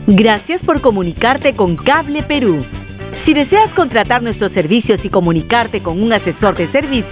Gracias por comunicarte con Cable Perú. Si deseas contratar nuestros servicios y comunicarte con un asesor de servicio,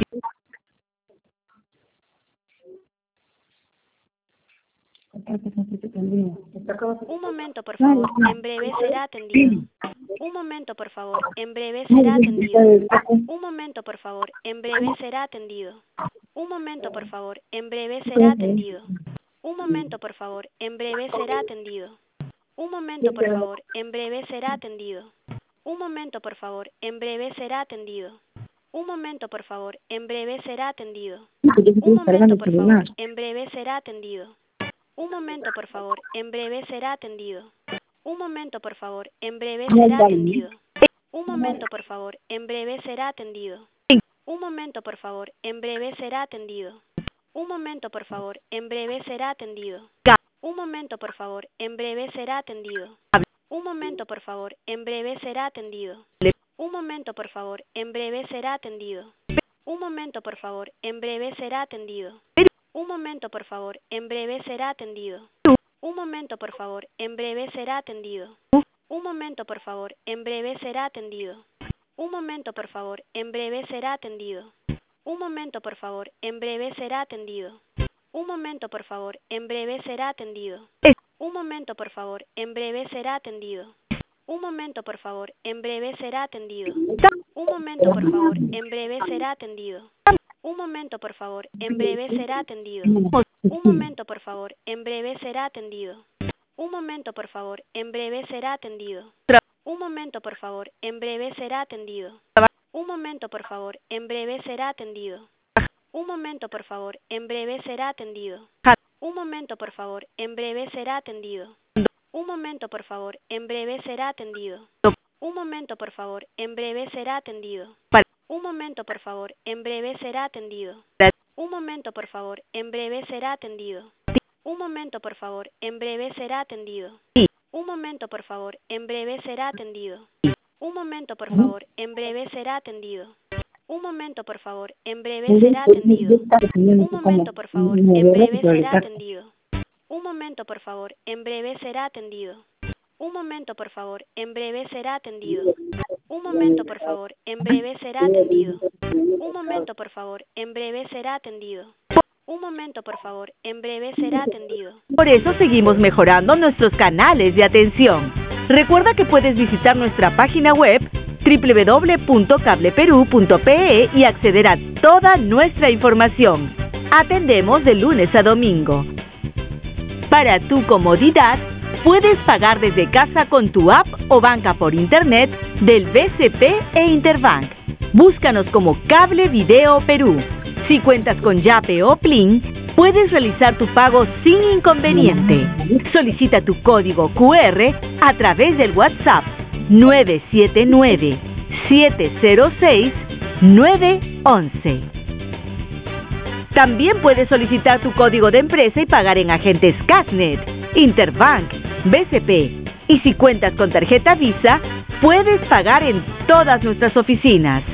Un momento, por favor. En breve será atendido. Un momento, por favor. En breve será atendido. Un momento, por favor. En breve será atendido. Un momento, por favor. En breve será atendido. Un momento, por favor. En breve será atendido. Un momento, por favor. En breve será atendido. Un momento, por favor. En breve será atendido. Un momento, por favor. En breve será atendido. Un momento, por favor. En breve será atendido. Un momento, por favor. En breve será atendido. Un momento, por favor. En breve será atendido. Un momento, por favor. En breve será atendido. Un momento, por favor. En breve será atendido. Un momento, por favor. En breve será atendido. Un momento, por favor. En breve será atendido. Un momento, por favor. En breve será atendido. Un momento, por favor. En breve será atendido. Un momento, por favor. En breve será atendido. Un momento, por favor. En breve será atendido. Un momento, por favor. En breve será atendido. Un momento, por favor. En breve será atendido. Un momento, por favor. En breve será atendido. Un momento, por favor. En breve será atendido. Un momento, por favor. En breve será atendido. Un momento, por favor. En breve será atendido. Un momento, por favor. En breve será atendido. Un momento, por favor. En breve será atendido. Un momento, por favor. En breve será atendido. Un momento, por favor. En breve será atendido. Un momento, por favor. En breve será atendido. Un momento, por favor. En breve será atendido. Un momento, por favor. En breve será atendido. Un momento, por favor. En breve será atendido. Un momento, por favor. En breve será atendido. Un momento, por favor. En breve será atendido. Un momento, por favor. En breve será atendido. Un momento, por favor. En breve será atendido. Un momento, por favor. En breve será atendido. Un momento, por favor. En breve será atendido. Un momento, por favor. En breve será atendido. Un momento, por favor. En breve será atendido. Un momento, por favor. En breve será atendido. Un momento, por favor. En breve será atendido. Un momento, por favor. En breve será atendido. Un momento, por favor. En breve será atendido. Un momento, por favor. En breve será atendido. Un momento, por favor. En breve será atendido. Un momento, por favor. En breve será atendido. Por eso seguimos mejorando nuestros canales de atención. Recuerda que puedes visitar nuestra página web www.cableperu.pe y acceder a toda nuestra información. Atendemos de lunes a domingo. Para tu comodidad, puedes pagar desde casa con tu app o banca por internet del BCP e Interbank. Búscanos como Cable Video Perú. Si cuentas con Yape o Plin, puedes realizar tu pago sin inconveniente. Solicita tu código QR a través del WhatsApp 979-706-911. También puedes solicitar tu código de empresa y pagar en agentes Casnet, Interbank, BCP. Y si cuentas con tarjeta Visa, puedes pagar en todas nuestras oficinas.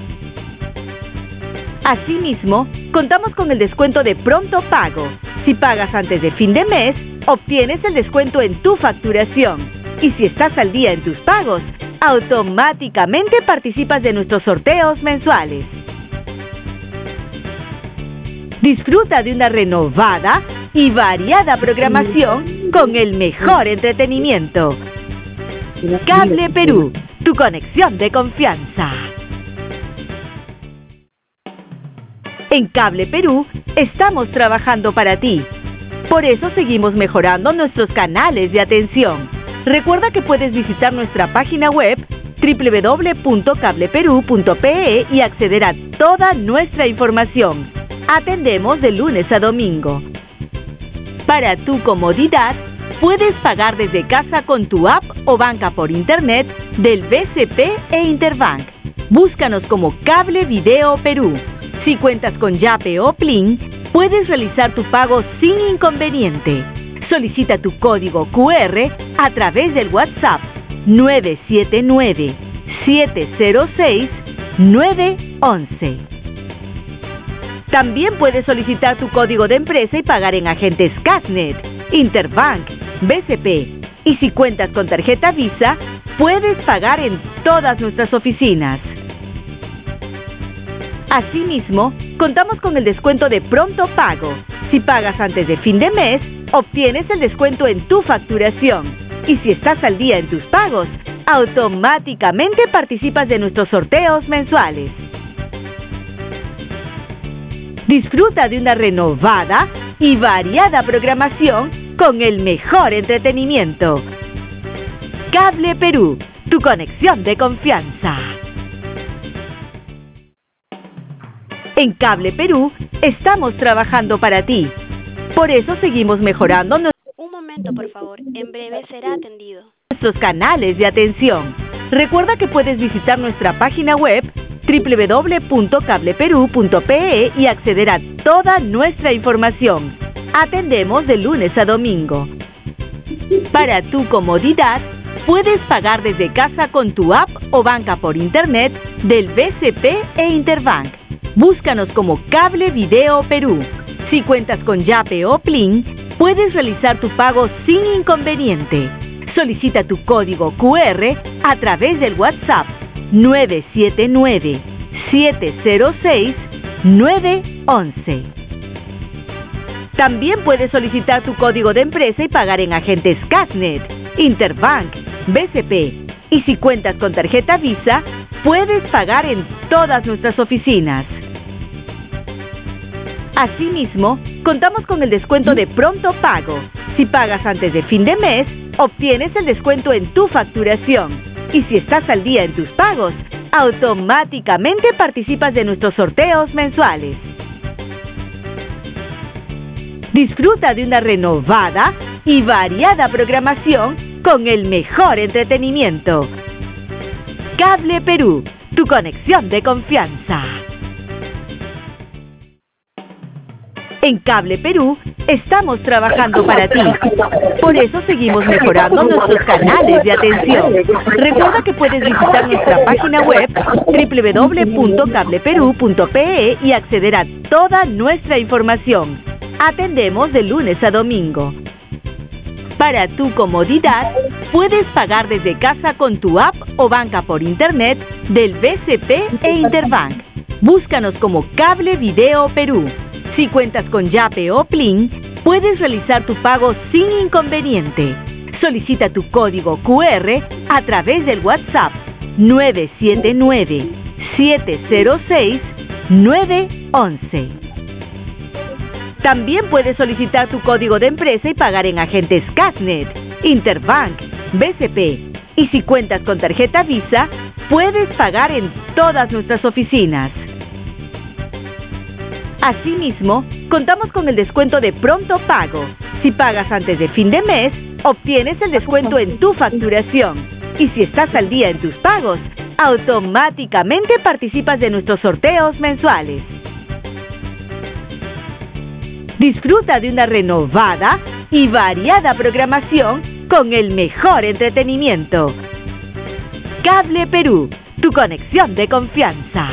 Asimismo, contamos con el descuento de pronto pago. Si pagas antes de fin de mes, obtienes el descuento en tu facturación. Y si estás al día en tus pagos, automáticamente participas de nuestros sorteos mensuales. Disfruta de una renovada y variada programación con el mejor entretenimiento. Cable Perú, tu conexión de confianza. En Cable Perú estamos trabajando para ti. Por eso seguimos mejorando nuestros canales de atención. Recuerda que puedes visitar nuestra página web www.cableperu.pe y acceder a toda nuestra información. Atendemos de lunes a domingo. Para tu comodidad, puedes pagar desde casa con tu app o banca por internet del BCP e Interbank. Búscanos como Cable Video Perú. Si cuentas con Yape o Plin, puedes realizar tu pago sin inconveniente. Solicita tu código QR a través del WhatsApp 979-706-911. También puedes solicitar tu código de empresa y pagar en agentes Casnet, Interbank, BCP. Y si cuentas con tarjeta Visa, puedes pagar en todas nuestras oficinas. Asimismo, contamos con el descuento de pronto pago. Si pagas antes de fin de mes, obtienes el descuento en tu facturación. Y si estás al día en tus pagos, automáticamente participas de nuestros sorteos mensuales. Disfruta de una renovada y variada programación con el mejor entretenimiento. Cable Perú, tu conexión de confianza. En Cable Perú estamos trabajando para ti. Por eso seguimos mejorando Un momento, por favor. En breve será atendido. nuestros canales de atención. Recuerda que puedes visitar nuestra página web www.cableperú.pe y acceder a toda nuestra información. Atendemos de lunes a domingo. Para tu comodidad, puedes pagar desde casa con tu app o banca por internet del BCP e Interbank. Búscanos como Cable Video Perú. Si cuentas con Yape o Plin, puedes realizar tu pago sin inconveniente. Solicita tu código QR a través del WhatsApp 979-706-911. También puedes solicitar tu código de empresa y pagar en agentes Casnet, Interbank, BCP. Y si cuentas con tarjeta Visa, puedes pagar en todas nuestras oficinas. Asimismo, contamos con el descuento de pronto pago. Si pagas antes de fin de mes, obtienes el descuento en tu facturación. Y si estás al día en tus pagos, automáticamente participas de nuestros sorteos mensuales. Disfruta de una renovada y variada programación con el mejor entretenimiento. Cable Perú, tu conexión de confianza. En Cable Perú estamos trabajando para ti. Por eso seguimos mejorando nuestros canales de atención. Recuerda que puedes visitar nuestra página web www.cableperú.pe y acceder a toda nuestra información. Atendemos de lunes a domingo. Para tu comodidad, puedes pagar desde casa con tu app o banca por internet del BCP e Interbank. Búscanos como Cable Video Perú. Si cuentas con Yape o Plin, puedes realizar tu pago sin inconveniente. Solicita tu código QR a través del WhatsApp 979-706-911. También puedes solicitar tu código de empresa y pagar en agentes Casnet, Interbank, BCP. Y si cuentas con tarjeta Visa, puedes pagar en todas nuestras oficinas. Asimismo, contamos con el descuento de pronto pago. Si pagas antes de fin de mes, obtienes el descuento en tu facturación. Y si estás al día en tus pagos, automáticamente participas de nuestros sorteos mensuales. Disfruta de una renovada y variada programación con el mejor entretenimiento. Cable Perú, tu conexión de confianza.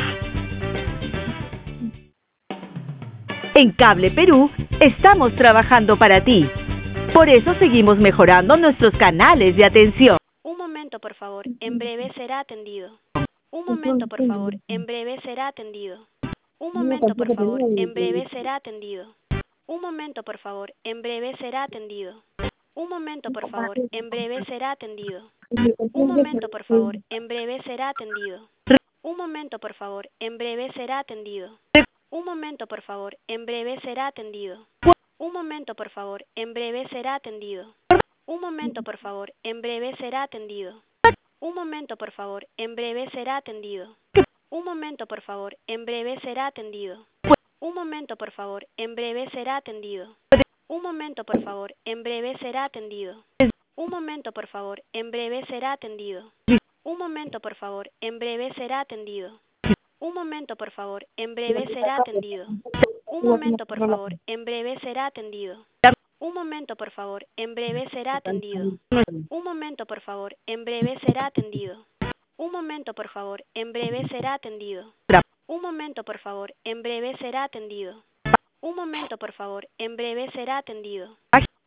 En Cable Perú estamos trabajando para ti. Por eso seguimos mejorando nuestros canales de atención. Un momento, por favor. En breve será atendido. Un momento, por favor. En breve será atendido. Un momento, por favor. En breve será atendido. Un momento, por favor. En breve será atendido. Un momento, por favor. En breve será atendido. Un momento, por favor. En breve será atendido. Un momento, por favor. En breve será atendido. Un momento, por favor. En breve será atendido. Un momento, por favor. En breve será atendido. Un momento, por favor. En breve será atendido. Un momento, por favor. En breve será atendido. Un momento, por favor. En breve será atendido. Un momento, por favor. En breve será atendido. Un momento, por favor. En breve será atendido. Un momento, por favor. En breve será atendido. Un momento, por favor. En breve será atendido. Un momento, por favor. En breve será atendido. Un momento, por favor. En breve será atendido. Un momento, por favor. En breve será atendido. Un momento, por favor. En breve será atendido. Un momento, por favor. En breve será atendido. Un momento, por favor. En breve será atendido. Un momento, por favor. En breve será atendido.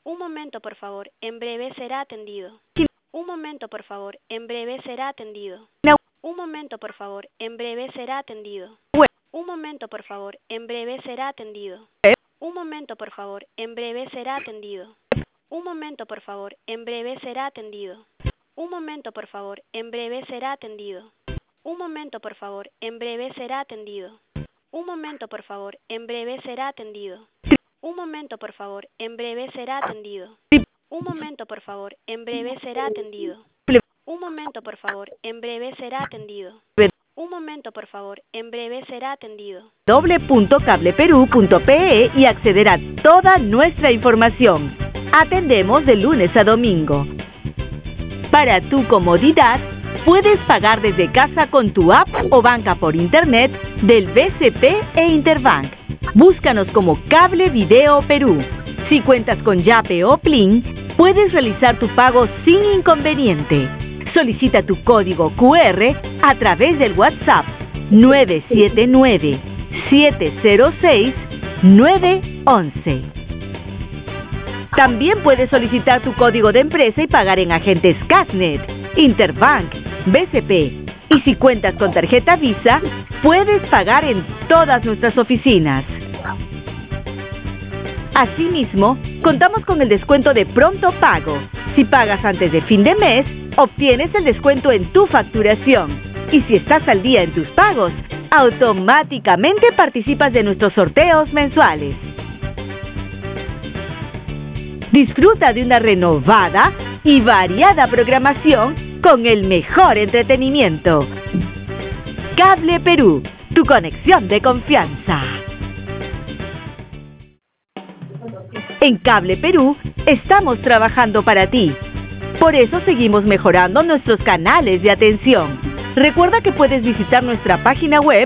Un momento, por favor. En breve será atendido. Un momento, por favor. En breve será atendido. Un momento, por favor. En breve será atendido. Un momento, por favor. En breve será atendido. Un momento, por favor. En breve será atendido. Un momento, por favor. En breve será atendido. Un momento, por favor. En breve será atendido. Un momento, por favor. En breve será atendido. Un momento, por favor. En breve será atendido. Un momento, por favor. En breve será atendido. Un momento, por favor. En breve será atendido. Un momento, por favor. En breve será atendido. Un momento, por favor. En breve será atendido. www.cableperú.pe y acceder a toda nuestra información. Atendemos de lunes a domingo. Para tu comodidad, puedes pagar desde casa con tu app o banca por internet del BCP e Interbank. Búscanos como Cable Video Perú. Si cuentas con Yape o Plin, puedes realizar tu pago sin inconveniente. Solicita tu código QR a través del WhatsApp 979-706-911. También puedes solicitar tu código de empresa y pagar en agentes Casnet, Interbank, BCP. Y si cuentas con tarjeta Visa, puedes pagar en todas nuestras oficinas. Asimismo, contamos con el descuento de pronto pago. Si pagas antes de fin de mes, obtienes el descuento en tu facturación. Y si estás al día en tus pagos, automáticamente participas de nuestros sorteos mensuales. Disfruta de una renovada y variada programación con el mejor entretenimiento. Cable Perú, tu conexión de confianza. En Cable Perú estamos trabajando para ti. Por eso seguimos mejorando nuestros canales de atención. Recuerda que puedes visitar nuestra página web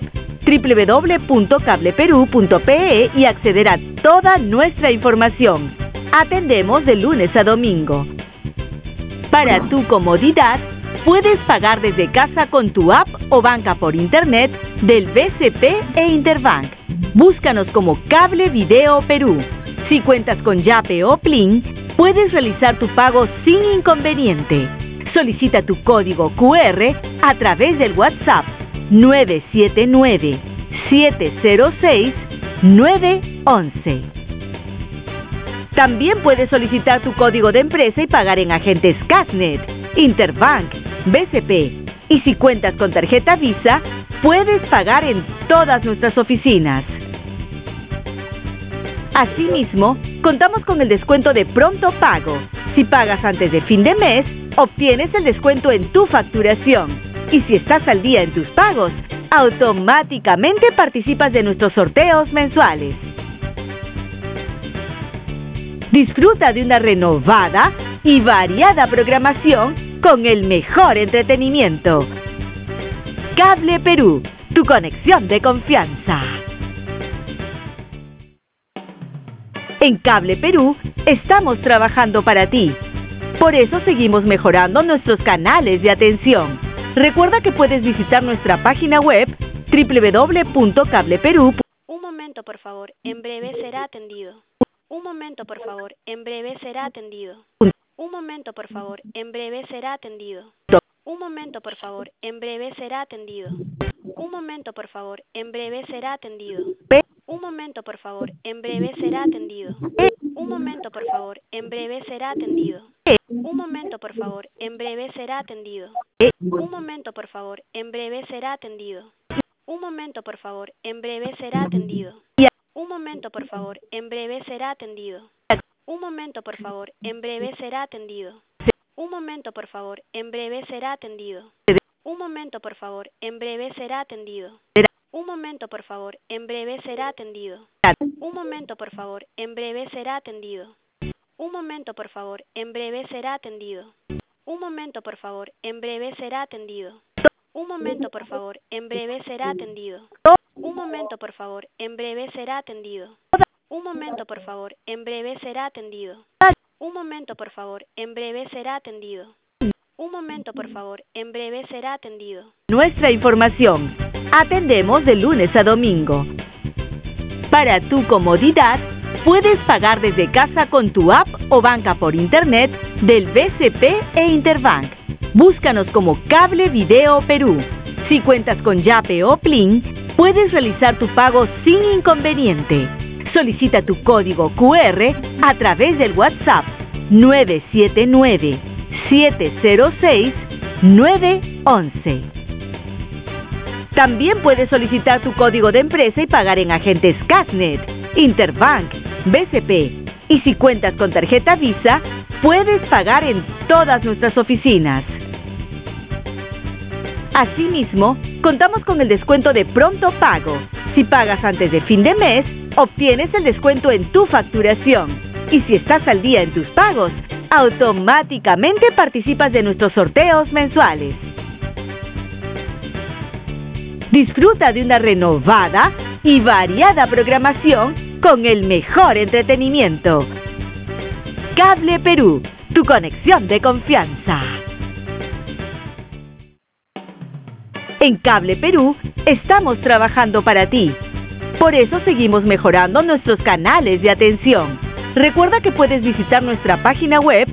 www.cableperú.pe y acceder a toda nuestra información. Atendemos de lunes a domingo. Para tu comodidad, puedes pagar desde casa con tu app o banca por internet del BCP e Interbank. Búscanos como Cable Video Perú. Si cuentas con Yape o Plin, puedes realizar tu pago sin inconveniente. Solicita tu código QR a través del WhatsApp 979-706-911. También puedes solicitar tu código de empresa y pagar en agentes Casnet, Interbank, BCP. Y si cuentas con tarjeta Visa, puedes pagar en todas nuestras oficinas. Asimismo, contamos con el descuento de pronto pago. Si pagas antes de fin de mes, obtienes el descuento en tu facturación. Y si estás al día en tus pagos, automáticamente participas de nuestros sorteos mensuales. Disfruta de una renovada y variada programación con el mejor entretenimiento. Cable Perú, tu conexión de confianza. En Cable Perú estamos trabajando para ti. Por eso seguimos mejorando nuestros canales de atención. Recuerda que puedes visitar nuestra página web www.cableperú. Un momento, por favor. En breve será atendido. Un momento, por favor. En breve será atendido. Un momento, por favor. En breve será atendido. Un momento, por favor. En breve será atendido. Un momento, por favor. En breve será atendido. Un momento, por favor. En breve será atendido. Un momento, por favor. En breve será atendido. Un momento, por favor. En breve será atendido. Un momento, por favor. En breve será atendido. Un momento, por favor. En breve será atendido. Un momento, por favor. En breve será atendido. Un momento, por favor. En breve será atendido. Un momento, por favor. En breve será atendido. Un momento, por favor. En breve será atendido. Un momento, por favor. En breve será atendido. Un momento, por favor. En breve será atendido. Un momento, por favor. En breve será atendido. Un momento, por favor. En breve será atendido. Un momento, por favor. En breve será atendido. Un momento, por favor. En breve será atendido. Un momento, por favor. En breve será atendido. Un momento, por favor. En breve será atendido. Un momento, por favor. En breve será atendido. Nuestra información. Atendemos de lunes a domingo. Para tu comodidad, puedes pagar desde casa con tu app o banca por internet del BCP e Interbank. Búscanos como Cable Video Perú. Si cuentas con Yape o Plin, puedes realizar tu pago sin inconveniente. Solicita tu código QR a través del WhatsApp 979-706-911. También puedes solicitar tu código de empresa y pagar en agentes Casnet, Interbank, BCP. Y si cuentas con tarjeta Visa, puedes pagar en todas nuestras oficinas. Asimismo, contamos con el descuento de pronto pago. Si pagas antes de fin de mes, obtienes el descuento en tu facturación. Y si estás al día en tus pagos, automáticamente participas de nuestros sorteos mensuales. Disfruta de una renovada y variada programación con el mejor entretenimiento. Cable Perú, tu conexión de confianza. En Cable Perú estamos trabajando para ti. Por eso seguimos mejorando nuestros canales de atención. Recuerda que puedes visitar nuestra página web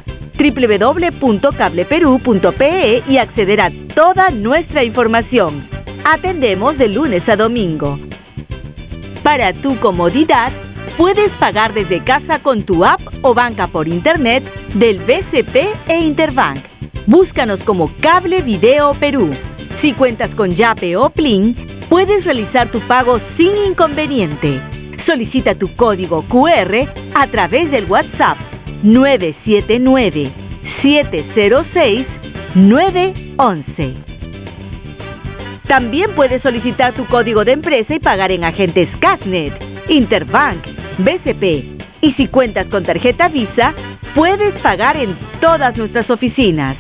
www.cableperú.pe y acceder a toda nuestra información. Atendemos de lunes a domingo. Para tu comodidad, puedes pagar desde casa con tu app o banca por internet del BCP e Interbank. Búscanos como Cable Video Perú. Si cuentas con Yape o Plin, puedes realizar tu pago sin inconveniente. Solicita tu código QR a través del WhatsApp 979-706-911. También puedes solicitar tu código de empresa y pagar en agentes Casnet, Interbank, BCP. Y si cuentas con tarjeta Visa, puedes pagar en todas nuestras oficinas.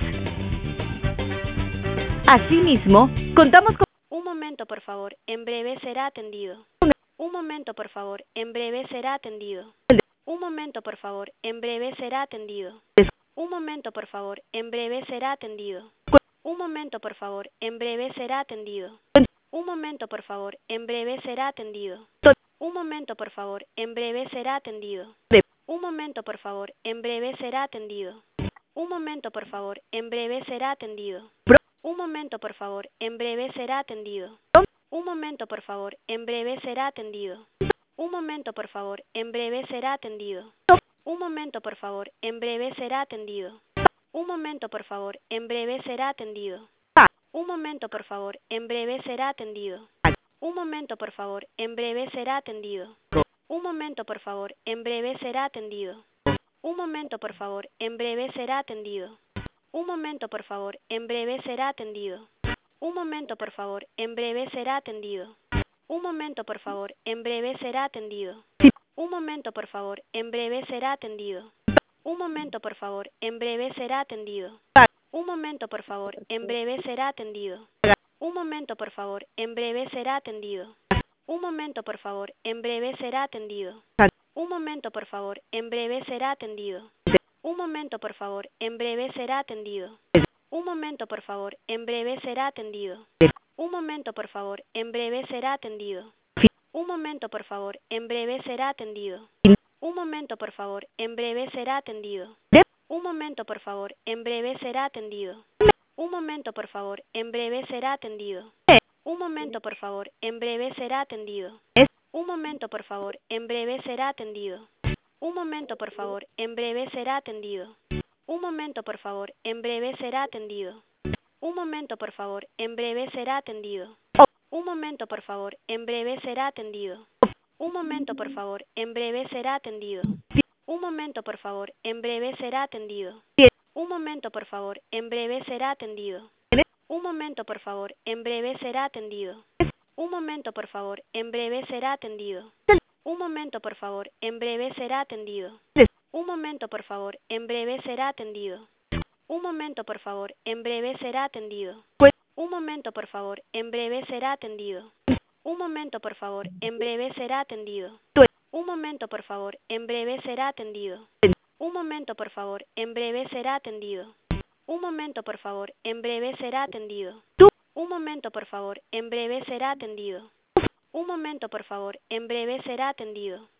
Asimismo, contamos con... Un momento, por favor. En breve será atendido. Un momento, por favor. En breve será atendido. Un momento, por favor. En breve será atendido. Un momento, por favor. En breve será atendido. Un momento, por favor. En breve será atendido. Un momento, por favor. En breve será atendido. Un momento, por favor. En breve será atendido. Un momento, por favor. En breve será atendido. Un momento, por favor. En breve será atendido. Un momento, por favor. En breve será atendido. Un momento, por favor. En breve será atendido. Un momento, por favor. En breve será atendido. Un momento, por favor. En breve será atendido. Un momento, por favor. En breve será atendido. Un momento, por favor. En breve será atendido. Un momento, por favor. En breve será atendido. Un momento, por favor. En breve será atendido. Un momento, por favor. En breve será atendido. Un momento, por favor. En breve será atendido. Un momento, por favor. En breve será atendido. Un momento, por favor. En breve será atendido. Un momento, por favor. En breve será atendido. Un momento, por favor. En breve será atendido. Un momento, por favor. En breve será atendido. Un momento, por favor. En breve será atendido. Un momento, por favor. En breve será atendido. Un momento, por favor. En breve será atendido. Un momento, por favor. En breve será atendido. Un momento, por favor. En breve será atendido. Un momento, por favor. En breve será atendido. Un momento, por favor. En breve será atendido. Un momento, por favor. En breve será atendido. Un momento, por favor. En breve será atendido. Un momento, por favor. En breve será atendido. Un momento, por favor. En breve será atendido. Un momento, por favor. En breve será atendido. Un momento, por favor. En breve será atendido. Un momento, por favor. En breve será atendido. Un momento, por favor. En breve será atendido. Un momento, por favor. En breve será atendido. Un momento, por favor. En breve será atendido. Un momento, por favor. En breve será atendido. Un momento, por favor. En breve será atendido. Un momento, por favor. En breve será atendido. Un momento, por favor. En breve será atendido. Un momento, por favor. En breve será atendido. Un momento, por favor. En breve será atendido. Un momento, por favor. En breve será atendido. Un momento, por favor. En breve será atendido. Un momento, por favor. En breve será atendido. Un momento, por favor. En breve será atendido. Un momento, por favor. En breve será atendido. Un momento, por favor. En breve será atendido. Un momento, por favor. En breve será atendido. Un momento, por favor. En breve será atendido.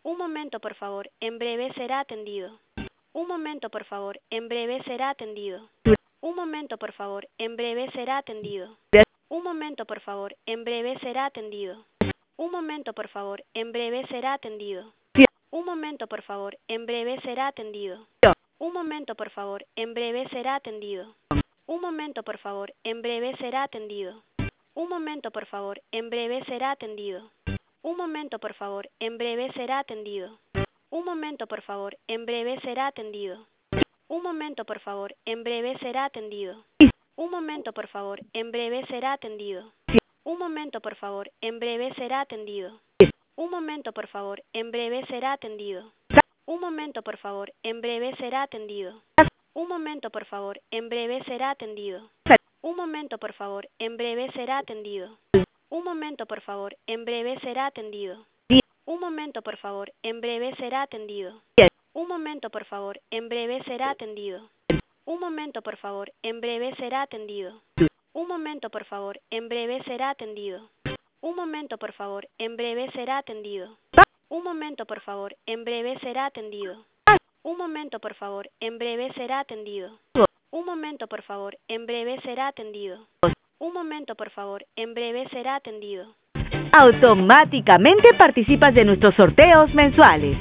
Un momento, por favor. En breve será atendido. Un momento, por favor. En breve será atendido. Un momento, por favor. En breve será atendido. Un momento, por favor. En breve será atendido. Un momento, por favor. En breve será atendido. Un momento, por favor. En breve será atendido. Un momento, por favor. En breve será atendido. Un momento, por favor. En breve será atendido. Un momento, por favor. En breve será atendido. Un momento, por favor. En breve será atendido. Un momento, por favor. En breve será atendido. Un momento, por favor. En breve será atendido. Un momento, por favor. En breve será atendido. Un momento, por favor. En breve será atendido. Un momento, por favor. En breve será atendido. Un momento, por favor. En breve será atendido. Un momento, por favor. En breve será atendido. Un momento, por favor. En breve será atendido. Un momento, por favor. En breve será atendido. Un momento, por favor. En breve será atendido. Un momento, por favor. En breve será atendido. Un momento, por favor. En breve será atendido. Un momento, por favor. En breve será atendido. Un momento, por favor. En breve será atendido. Un momento, por favor. En breve será atendido. Un momento, por favor. En breve será atendido. Un momento, por favor. En breve será atendido. Un momento, por favor. En breve será atendido. Automáticamente participas de nuestros sorteos mensuales.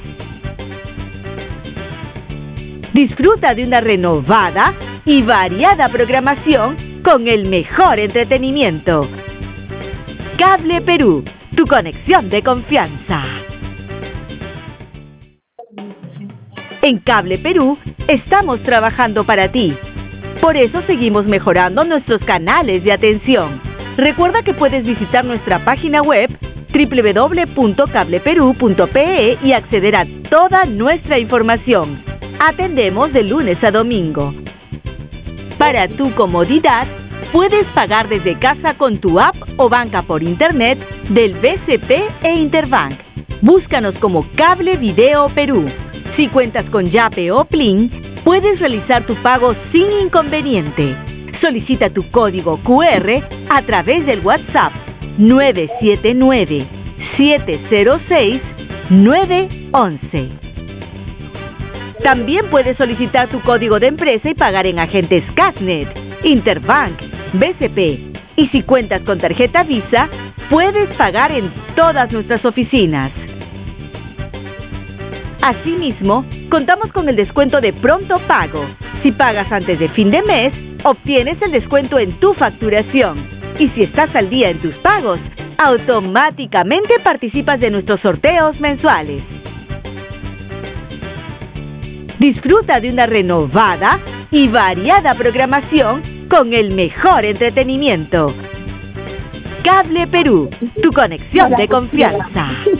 Disfruta de una renovada y variada programación con el mejor entretenimiento. Cable Perú, tu conexión de confianza. En Cable Perú estamos trabajando para ti. Por eso seguimos mejorando nuestros canales de atención. Recuerda que puedes visitar nuestra página web www.cableperú.pe y acceder a toda nuestra información. Atendemos de lunes a domingo. Para tu comodidad, puedes pagar desde casa con tu app o banca por internet del BCP e Interbank. Búscanos como Cable Video Perú. Si cuentas con Yape o Plin, puedes realizar tu pago sin inconveniente. Solicita tu código QR a través del WhatsApp 979-706-911. También puedes solicitar tu código de empresa y pagar en agentes Casnet, Interbank, BCP. Y si cuentas con tarjeta Visa, puedes pagar en todas nuestras oficinas. Asimismo, contamos con el descuento de pronto pago. Si pagas antes de fin de mes, obtienes el descuento en tu facturación. Y si estás al día en tus pagos, automáticamente participas de nuestros sorteos mensuales. Disfruta de una renovada y variada programación con el mejor entretenimiento. Cable Perú, tu conexión de confianza.